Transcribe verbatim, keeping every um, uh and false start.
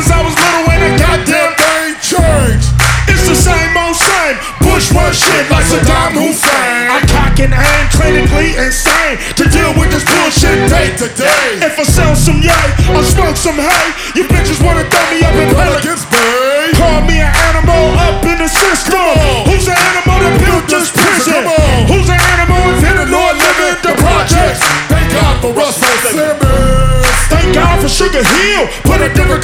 since I was little, ain't a goddamn thing changed. It's the same old same. Bush run shit like Saddam Hussein. I cock and aim, clinically insane, to deal with this bullshit day to day. If I sell some yay, I smoke some hay, you bitches wanna throw me up in Pelican